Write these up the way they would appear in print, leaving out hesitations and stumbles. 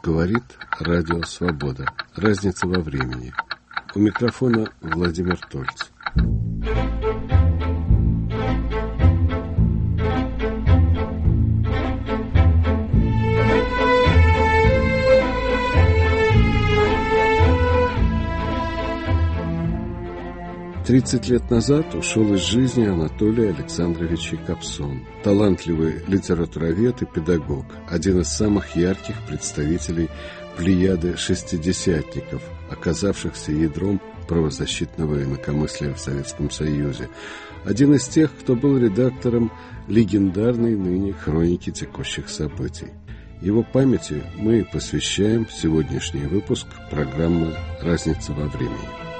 Говорит Радио Свобода. Разница во времени. У микрофона Владимир Тольц. «30 лет назад ушел из жизни Анатолий Александрович Якобсон, талантливый литературовед и педагог, один из самых ярких представителей плеяды шестидесятников, оказавшихся ядром правозащитного инакомыслия в Советском Союзе, один из тех, кто был редактором легендарной ныне хроники текущих событий. Его памяти мы посвящаем сегодняшний выпуск программы «Разница во времени».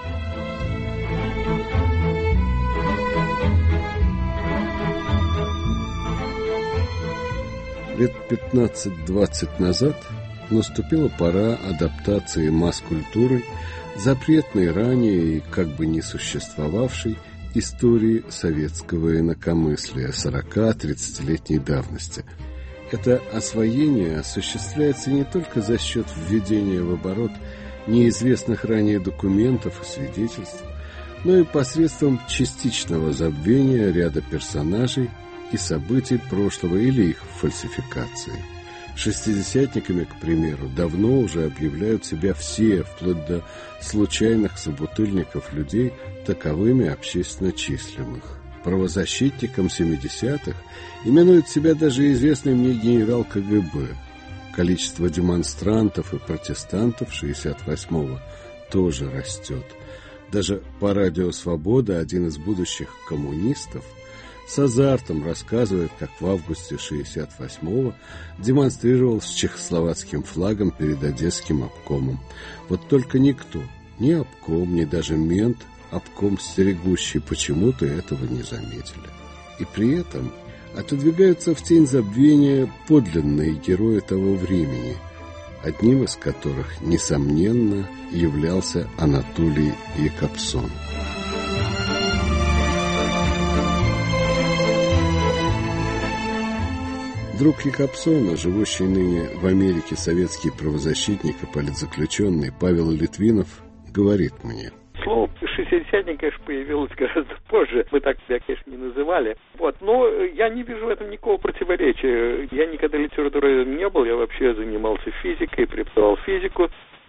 Лет 15-20 назад наступила пора адаптации масс-культуры запретной ранее и как бы не существовавшей истории советского инакомыслия 40-30-летней давности. Это освоение осуществляется не только за счет введения в оборот неизвестных ранее документов и свидетельств, но и посредством частичного забвения ряда персонажей и событий прошлого или их фальсификации. Шестидесятниками, к примеру, давно уже объявляют себя все, вплоть до случайных собутыльников людей, таковыми общественно числимых. Правозащитником 70-х именует себя даже известный мне генерал КГБ. Количество демонстрантов и протестантов 68-го тоже растет. Даже по Радио Свобода один из будущих коммунистов с азартом рассказывает, как в августе 68-го демонстрировал с чехословацким флагом перед Одесским обкомом. Вот только никто, ни обком, ни даже мент, обком стерегущий, почему-то этого не заметили. И при этом отодвигаются в тень забвения подлинные герои того времени, одним из которых, несомненно, являлся Анатолий Якобсон. Друг Якобсона, живущий ныне в Америке советский правозащитник и политзаключенный Павел Литвинов, говорит мне: слово «шестидесятник», конечно, появилось гораздо позже. Мы так себя, конечно, не называли. Но я не вижу в этом никакого противоречия. Я никогда литературой не был, я вообще занимался физикой, преподавал физику.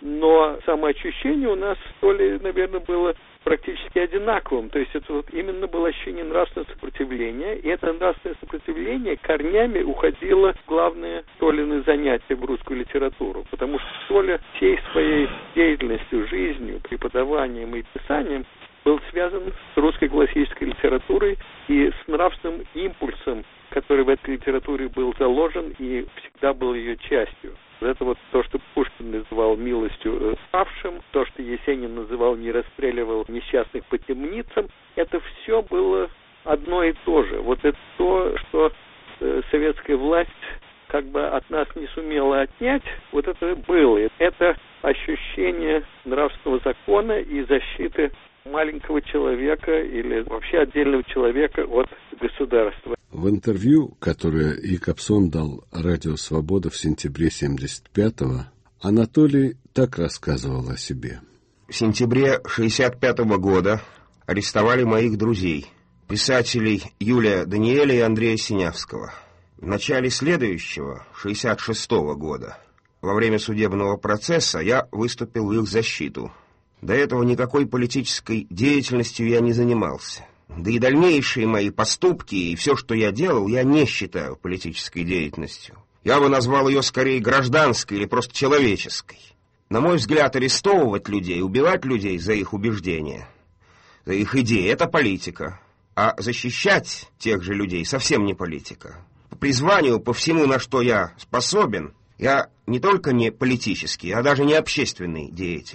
Но самоощущение у нас, то ли, наверное, было практически одинаковым. То есть это вот именно было ощущение нравственного сопротивления. И это нравственное сопротивление корнями уходило в главные Толины занятия в русскую литературу. Потому что Толя всей своей деятельностью, жизнью, преподаванием и писанием был связан с русской классической литературой и с нравственным импульсом, который в этой литературе был заложен и всегда был ее частью. Это вот то, что Пушкин называл милостью павшим, то, что Есенин называл «не расстреливал несчастных по темницам», это все было одно и то же. Вот это то, что советская власть как бы от нас не сумела отнять, вот это было. Это ощущение нравственного закона и защиты маленького человека или вообще отдельного человека от государства. В интервью, которое Якобсон дал Радио Свобода в сентябре 75-го, Анатолий так рассказывал о себе. В сентябре 65-го года арестовали моих друзей, писателей Юлия Даниэля и Андрея Синявского. В начале следующего, 66-го года, во время судебного процесса я выступил в их защиту. До этого никакой политической деятельностью я не занимался. Да и дальнейшие мои поступки и все, что я делал, я не считаю политической деятельностью. Я бы назвал ее скорее гражданской или просто человеческой. На мой взгляд, арестовывать людей, убивать людей за их убеждения, за их идеи — это политика. А защищать тех же людей совсем не политика. По призванию, по всему, на что я способен, я не только не политический, а даже не общественный деятель.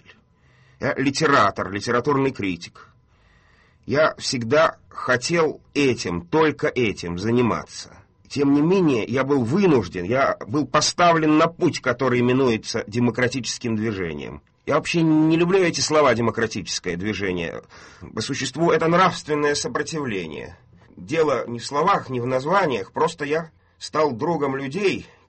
Я литератор, литературный критик. Я всегда хотел этим, только этим заниматься. Тем не менее, я был вынужден, я был поставлен на путь, который именуется демократическим движением. Я вообще не люблю эти слова «демократическое движение». По существу это нравственное сопротивление. Дело не в словах, не в названиях, просто я стал другом людей,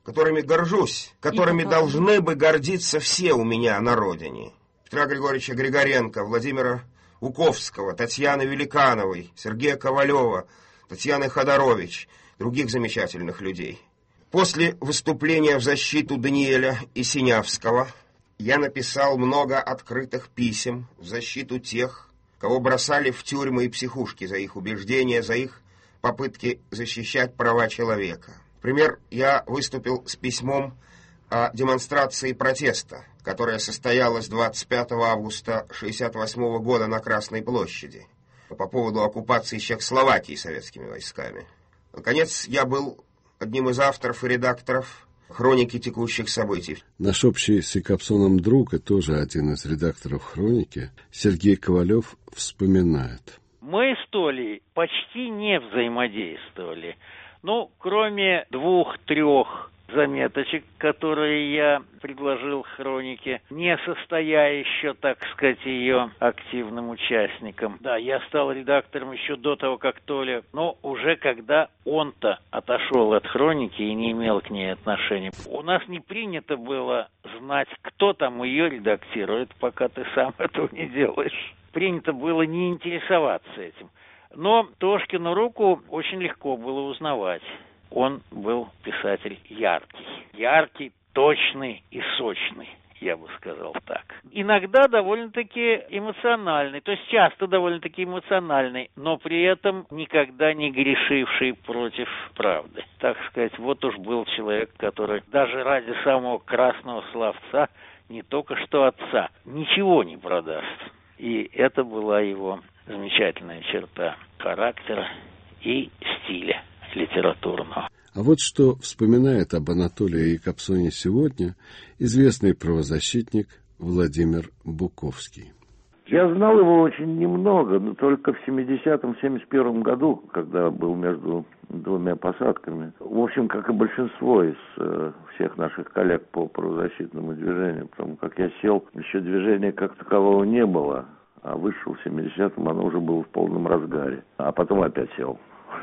которыми горжусь, которыми должны бы гордиться все у меня на родине. Петра Григорьевича Григоренко, Владимира Уковского, Татьяны Великановой, Сергея Ковалева, Татьяны Ходорович, других замечательных людей. После выступления в защиту Даниэля и Синявского я написал много открытых писем в защиту тех, кого бросали в тюрьмы и психушки за их убеждения, за их попытки защищать права человека. Например, я выступил с письмом о демонстрации протеста, которая состоялась 25 августа 1968 года на Красной площади по поводу оккупации Чехословакии советскими войсками. Наконец, я был одним из авторов и редакторов «Хроники текущих событий». Наш общий с Якобсоном друг и тоже один из редакторов «Хроники» Сергей Ковалев вспоминает. Мы с Толей почти не взаимодействовали. Ну, кроме 2-3 заметочек, которые я предложил «Хронике», не состоя еще, так сказать, ее активным участником. Да, я стал редактором еще до того, как Толя, но уже когда он-то отошел от «Хроники» и не имел к ней отношения. У нас не принято было знать, кто там ее редактирует, пока ты сам этого не делаешь. Принято было не интересоваться этим. Но Тошкину руку очень легко было узнавать. Он был писатель яркий. Яркий, точный и сочный, я бы сказал так. Иногда довольно-таки эмоциональный, то есть часто довольно-таки эмоциональный, но при этом никогда не грешивший против правды. Так сказать, вот уж был человек, который даже ради самого красного словца, не только что отца, ничего не продаст. И это была его замечательная черта характера и стиля литературного. А вот что вспоминает об Анатолии Якобсоне сегодня известный правозащитник Владимир Буковский. Я знал его очень немного, но только в 70-71 году, когда был между двумя посадками. В общем, как и большинство из всех наших коллег по правозащитному движению, потому как я сел, еще движения как такового не было, а вышел в 70-м, оно уже было в полном разгаре, а потом опять сел.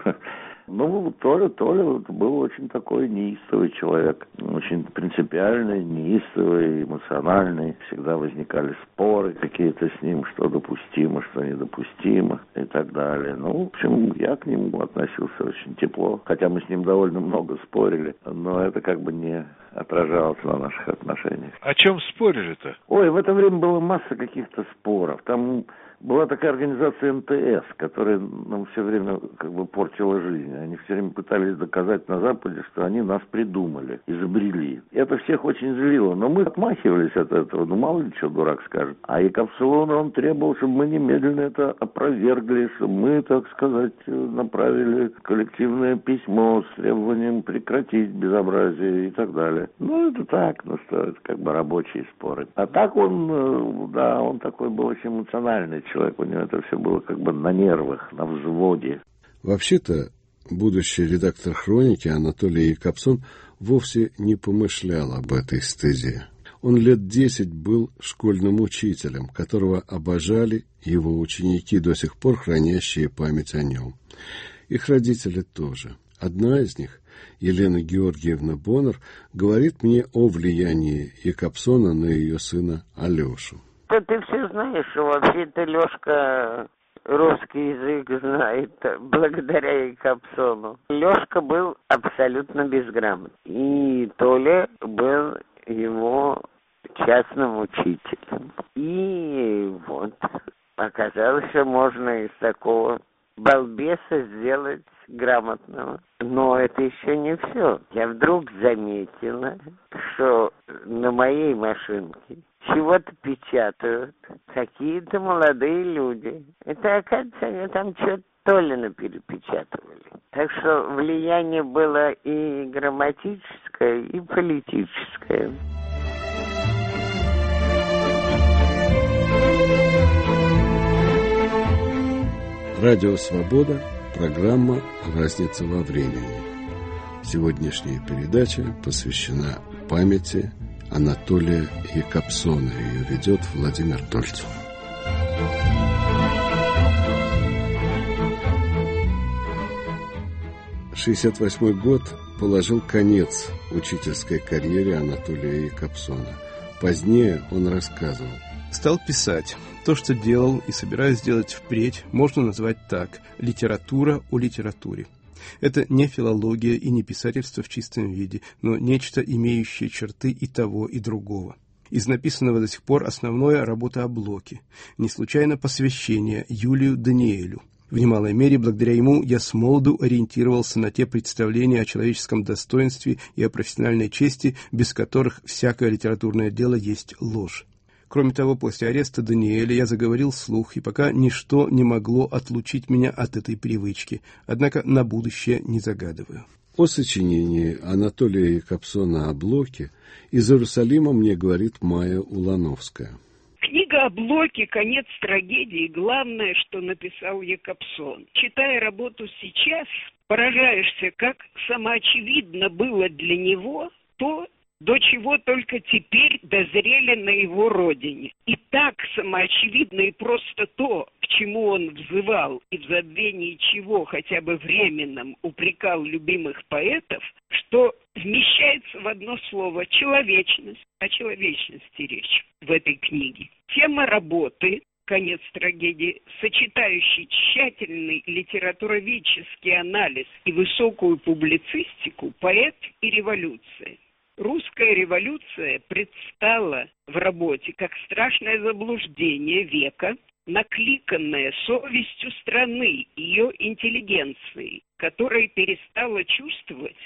Ну, Толя был очень такой неистовый человек, очень принципиальный, неистовый, эмоциональный. Всегда возникали споры какие-то с ним, что допустимо, что недопустимо и так далее. Ну, в общем, я к нему относился очень тепло, хотя мы с ним довольно много спорили, но это как бы не отражалось на наших отношениях. О чем спорили-то? Ой, в это время была масса каких-то споров. Там была такая организация МТС, которая нам все время как бы портила жизнь. Они все время пытались доказать на Западе, что они нас придумали, изобрели. Это всех очень злило, но мы отмахивались от этого. Ну, мало ли что дурак скажет. А Якобсон, он требовал, чтобы мы немедленно это опровергли, чтобы мы, так сказать, направили коллективное письмо с требованием прекратить безобразие и так далее. Ну, это так, ну что, это как бы рабочие споры. А так он, да, он такой был очень эмоциональный человек, у него это все было как бы на нервах, на взводе. Вообще-то, будущий редактор «Хроники» Анатолий Якобсон вовсе не помышлял об этой стезе. Он лет 10 был школьным учителем, которого обожали его ученики, до сих пор хранящие память о нем. Их родители тоже. Одна из них, Елена Георгиевна Боннер, говорит мне о влиянии Якобсона на ее сына Алешу. Да ты все знаешь, что вообще-то Лешка русский язык знает благодаря Якобсону. Лешка был абсолютно безграмотный. И Толя был его частным учителем. И вот оказалось, что можно из такого балбеса сделать грамотного. Но это еще не все. Я вдруг заметила, что на моей машинке чего-то печатают какие-то молодые люди. Это, оказывается, они там что-то Толина перепечатывали. Так что влияние было и грамматическое, и политическое. Радио «Свобода», программа «Разница во времени». Сегодняшняя передача посвящена памяти Анатолия Якобсона. Ее ведет Владимир Тольцов. 1968 год положил конец учительской карьере Анатолия Якобсона. Позднее он рассказывал. Стал писать. То, что делал и собираюсь делать впредь, можно назвать так: литература о литературе. Это не филология и не писательство в чистом виде, но нечто, имеющее черты и того, и другого. Из написанного до сих пор основное — работа о Блоке. Не случайно посвящение Юлию Даниэлю. В немалой мере благодаря ему я смолоду ориентировался на те представления о человеческом достоинстве и о профессиональной чести, без которых всякое литературное дело есть ложь. Кроме того, после ареста Даниэля я заговорил вслух, и пока ничто не могло отлучить меня от этой привычки, однако на будущее не загадываю. О сочинении Анатолия Якобсона о Блоке из Иерусалима мне говорит Майя Улановская. Книга о Блоке «Конец трагедии» — главное, что написал Якобсон. Читая работу сейчас, поражаешься, как самоочевидно было для него то, до чего только теперь дозрели на его родине. И так самоочевидно и просто то, к чему он взывал и в забвении чего, хотя бы временном, упрекал любимых поэтов, что вмещается в одно слово — человечность. О человечности речь в этой книге. Тема работы «Конец трагедии», сочетающий тщательный литературоведческий анализ и высокую публицистику, поэт и революция. Русская революция предстала в работе как страшное заблуждение века, накликанное совестью страны, ее интеллигенции, которая перестала чувствовать,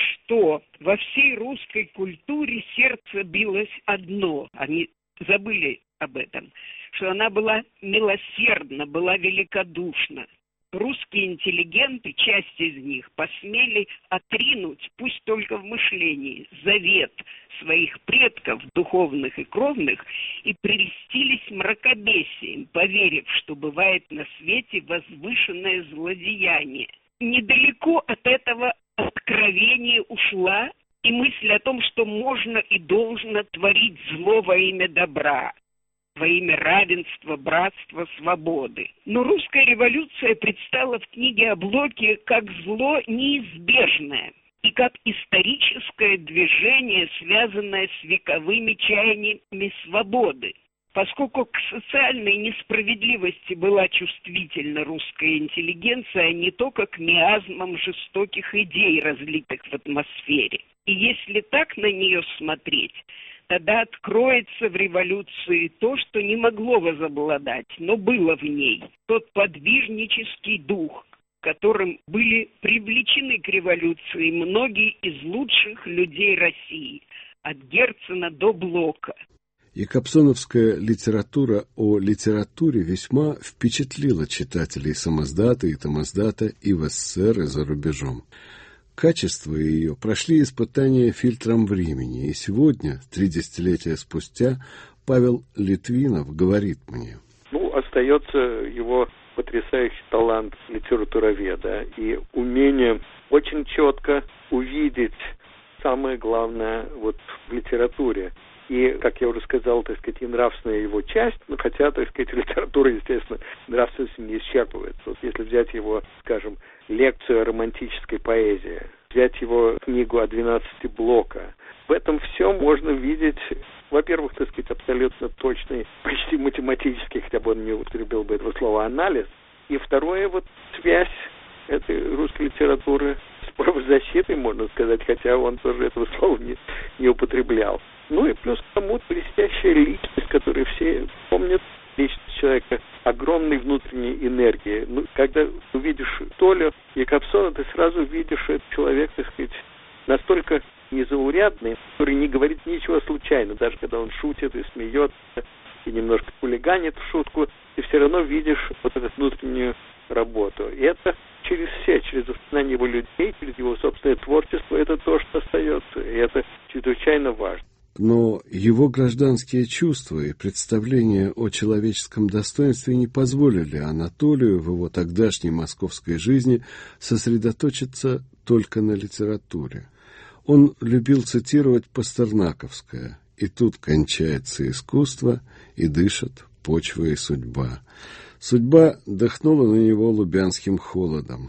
что во всей русской культуре сердце билось одно. Они забыли об этом, что она была милосердна, была великодушна. Русские интеллигенты, часть из них, посмели отринуть, пусть только в мышлении, завет своих предков, духовных и кровных, и прельстились мракобесием, поверив, что бывает на свете возвышенное злодеяние. Недалеко от этого откровения ушла и мысль о том, что можно и должно творить зло во имя добра, во имя равенства, братства, свободы. Но русская революция предстала в книге о Блоке как зло неизбежное и как историческое движение, связанное с вековыми чаяниями свободы. Поскольку к социальной несправедливости была чувствительна русская интеллигенция, а не только к миазмам жестоких идей, разлитых в атмосфере. И если так на нее смотреть, тогда откроется в революции то, что не могло возобладать, но было в ней. Тот подвижнический дух, которым были привлечены к революции многие из лучших людей России, от Герцена до Блока. Якобсоновская литература о литературе весьма впечатлила читателей самоздата и томоздата и в СССР, и за рубежом. Качества ее прошли испытания фильтром времени, и сегодня, 3 десятилетия спустя, Павел Литвинов говорит мне. Остается его потрясающий талант литературоведа и умение очень четко увидеть самое главное в литературе. И, как я уже сказал, и нравственная его часть, хотя, литература, естественно, нравственность не исчерпывается. Если взять его, скажем, лекцию о романтической поэзии, взять его книгу о 12 Блока, в этом всем можно видеть, во-первых, абсолютно точный, почти математический, хотя бы он не употребил бы этого слова, анализ. И второе, связь этой русской литературы с правозащитой, можно сказать, хотя он тоже этого слова не употреблял. И плюс к тому блестящая личность, которую все помнят, личность человека, огромной внутренней энергии. Когда увидишь Толю Якобсона, ты сразу видишь, что этот человек, настолько незаурядный, который не говорит ничего случайно, даже когда он шутит и смеется, и немножко хулиганит в шутку, ты все равно видишь эту внутреннюю работу. И это через воспоминания его людей, через его собственное творчество, это то, что остается. И это чрезвычайно важно. Но его гражданские чувства и представления о человеческом достоинстве не позволили Анатолию в его тогдашней московской жизни сосредоточиться только на литературе. Он любил цитировать пастернаковское: «И тут кончается искусство, и дышат почва и судьба». Судьба дохнула на него лубянским холодом.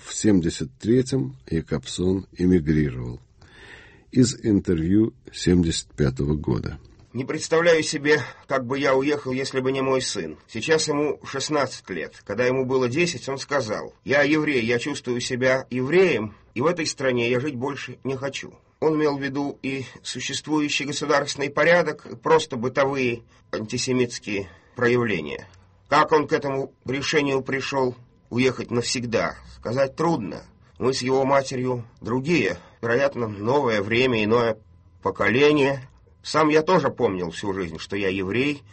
в 1973-м Якобсон эмигрировал. Из интервью 1975 года. Не представляю себе, как бы я уехал, если бы не мой сын. Сейчас ему 16 лет. Когда ему было 10, он сказал: «Я еврей, я чувствую себя евреем, и в этой стране я жить больше не хочу». Он имел в виду и существующий государственный порядок, и просто бытовые антисемитские проявления. Как он к этому решению пришел уехать навсегда, сказать трудно. Мы с его матерью другие, вероятно, новое время, иное поколение. Сам я тоже помнил всю жизнь, что я еврей,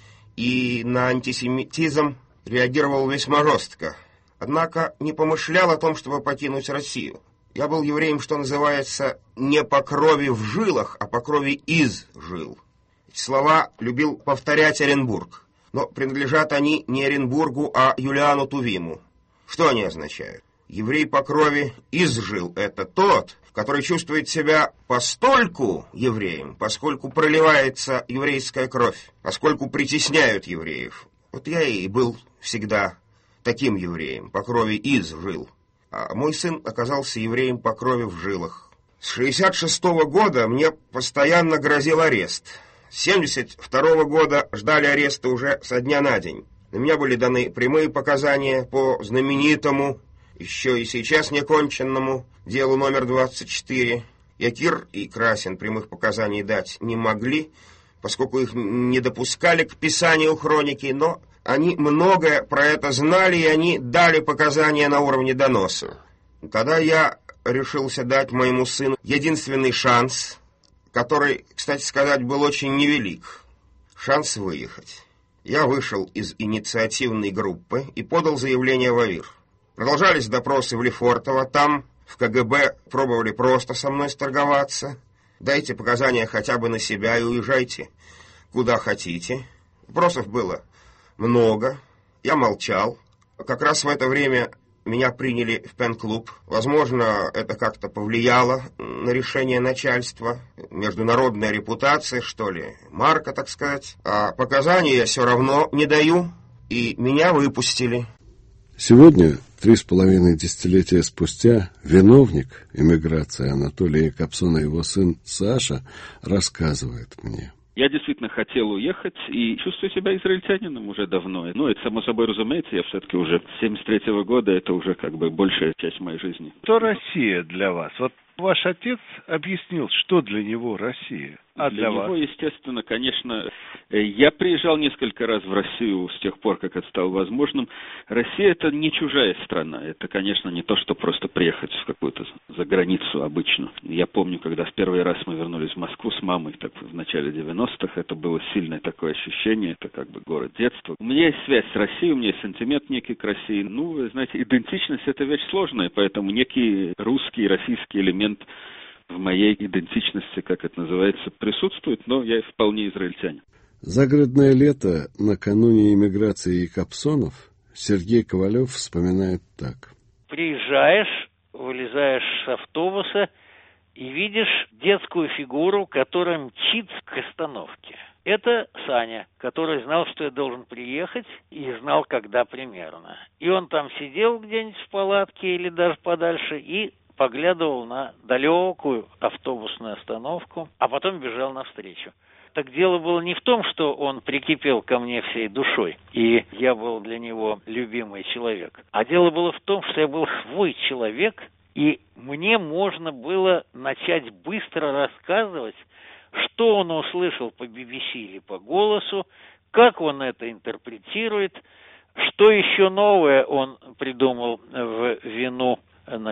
и на антисемитизм реагировал весьма жестко. Однако не помышлял о том, чтобы покинуть Россию. Я был евреем, что называется, не по крови в жилах, а по крови из жил. Эти слова любил повторять Оренбург, но принадлежат они не Оренбургу, а Юлиану Тувиму. Что они означают? Еврей по крови из жил — это тот, который чувствует себя постольку евреем, поскольку проливается еврейская кровь, поскольку притесняют евреев. Вот я и был всегда таким евреем, по крови из жил. А мой сын оказался евреем по крови в жилах. С 1966 года мне постоянно грозил арест. С 1972 года ждали ареста уже со дня на день. На меня были даны прямые показания по знаменитому, еще и сейчас неконченному делу номер 24. Якир и Красин прямых показаний дать не могли, поскольку их не допускали к писанию хроники, но они многое про это знали, и они дали показания на уровне доноса. Когда я решился дать моему сыну единственный шанс, который, кстати сказать, был очень невелик, шанс выехать, я вышел из инициативной группы и подал заявление в АВИР. Продолжались допросы в Лефортово, там в КГБ пробовали просто со мной сторговаться. Дайте показания хотя бы на себя и уезжайте куда хотите. Вопросов было много, я молчал. Как раз в это время меня приняли в пен-клуб. Возможно, это как-то повлияло на решение начальства. Международная репутация, что ли, марка, так сказать. А показания я все равно не даю, и меня выпустили. Сегодня, 3,5 десятилетия спустя, виновник эмиграции Анатолия Якобсона и его сын Саша рассказывает мне. Я действительно хотел уехать и чувствую себя израильтянином уже давно. Ну, это само собой разумеется, я все-таки уже с 73-го года, это уже как бы большая часть моей жизни. Что Россия для вас? Вот ваш отец объяснил, что для него Россия. А для него, вас? Естественно, конечно, я приезжал несколько раз в Россию с тех пор, как это стало возможным. Россия — это не чужая страна. Это, конечно, не то, что просто приехать в какую-то заграницу обычно. Я помню, когда в первый раз мы вернулись в Москву с мамой, так в начале 90-х, это было сильное такое ощущение, это как бы город детства. У меня есть связь с Россией, у меня есть сентимент некий к России. Ну, вы знаете, идентичность — это вещь сложная, поэтому некий русский, российский элемент в моей идентичности, как это называется, присутствует, но я вполне израильтянин. Загородное лето накануне эмиграции Якобсонов Сергей Ковалев вспоминает так. Приезжаешь, вылезаешь с автобуса и видишь детскую фигуру, которая мчится к остановке. Это Саня, который знал, что я должен приехать, и знал, когда примерно. И он там сидел где-нибудь в палатке или даже подальше и поглядывал на далекую автобусную остановку, а потом бежал навстречу. Так дело было не в том, что он прикипел ко мне всей душой, и я был для него любимый человек, а дело было в том, что я был свой человек, и мне можно было начать быстро рассказывать, что он услышал по BBC или по голосу, как он это интерпретирует, что еще новое он придумал в вину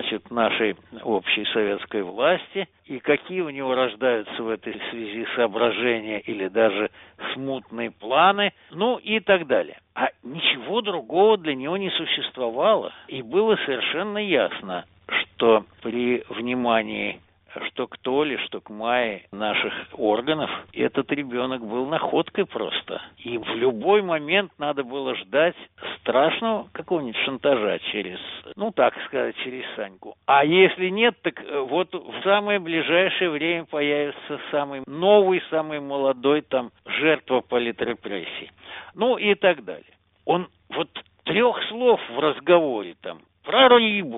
нашей общей советской власти, и какие у него рождаются в этой связи соображения или даже смутные планы, ну и так далее. А ничего другого для него не существовало, и было совершенно ясно, что при внимании что к Толе, что к Майе наших органов, этот ребенок был находкой просто. И в любой момент надо было ждать страшного какого-нибудь шантажа через, так сказать, через Саньку. А если нет, так вот в самое ближайшее время появится самый новый, самый молодой там жертва политрепрессий. Ну и так далее. Он вот 3 слов в разговоре там про рыбу,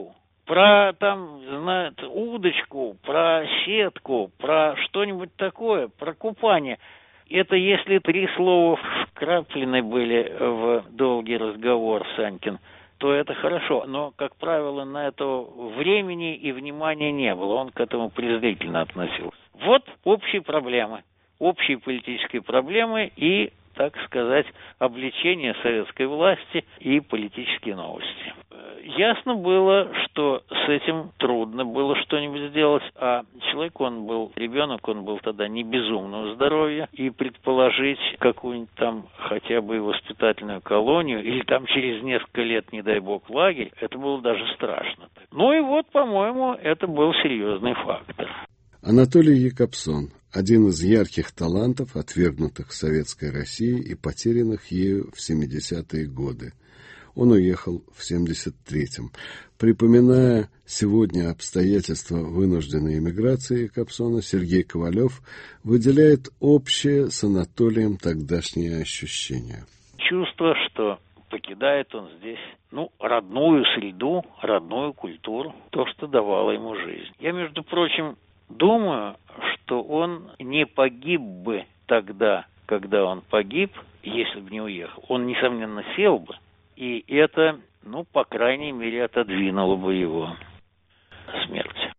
про там, знает, удочку, про сетку, про что-нибудь такое, про купание. Это если 3 слова вкраплены были в долгий разговор, Санькин, то это хорошо. Но, как правило, на это времени и внимания не было. Он к этому презрительно относился. Вот общие проблемы. Общие политические проблемы и, так сказать, обличение советской власти и политические новости. Ясно было, что с этим трудно было что-нибудь сделать, а человек, он был ребенок, он был тогда не безумного здоровья, и предположить какую-нибудь там хотя бы воспитательную колонию, или там через несколько лет, не дай бог, лагерь, это было даже страшно. Ну и вот, по-моему, это был серьезный фактор. Анатолий Якобсон – один из ярких талантов, отвергнутых советской Россией и потерянных ею в 70-е годы. Он уехал в 73-м. Припоминая сегодня обстоятельства вынужденной эмиграции Якобсона, Сергей Ковалев выделяет общее с Анатолием тогдашнее ощущение. Чувство, что покидает он здесь, родную среду, родную культуру, то, что давало ему жизнь. Я, между прочим, думаю, что он не погиб бы тогда, когда он погиб, если бы не уехал. Он, несомненно, сел бы, и это, по крайней мере, отодвинуло бы его смерть.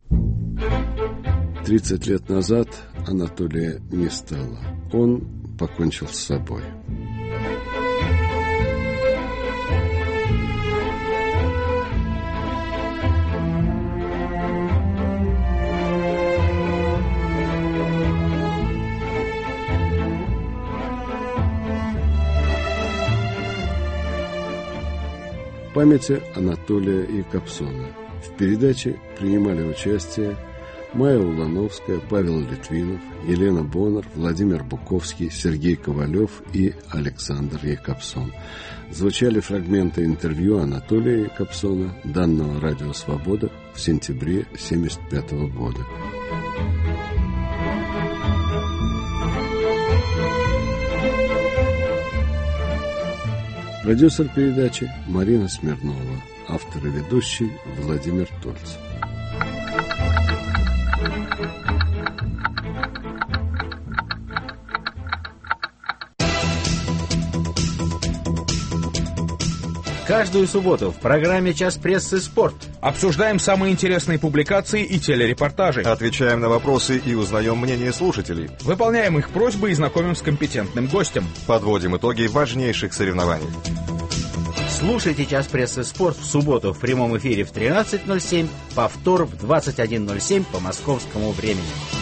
30 лет назад Анатолия не стало. Он покончил с собой. В памяти Анатолия Якобсона. В передаче принимали участие Майя Улановская, Павел Литвинов, Елена Боннер, Владимир Буковский, Сергей Ковалев и Александр Якобсон. Звучали фрагменты интервью Анатолия Якобсона, данного «Радио Свобода» в сентябре 1975 года. Продюсер передачи Марина Смирнова. Автор и ведущий Владимир Тольц. Каждую субботу в программе «Час прессы. Спорт» обсуждаем самые интересные публикации и телерепортажи. Отвечаем на вопросы и узнаем мнение слушателей. Выполняем их просьбы и знакомим с компетентным гостем. Подводим итоги важнейших соревнований. Слушайте «Час прессы. Спорт» в субботу в прямом эфире в 13:07, повтор в 21:07 по московскому времени.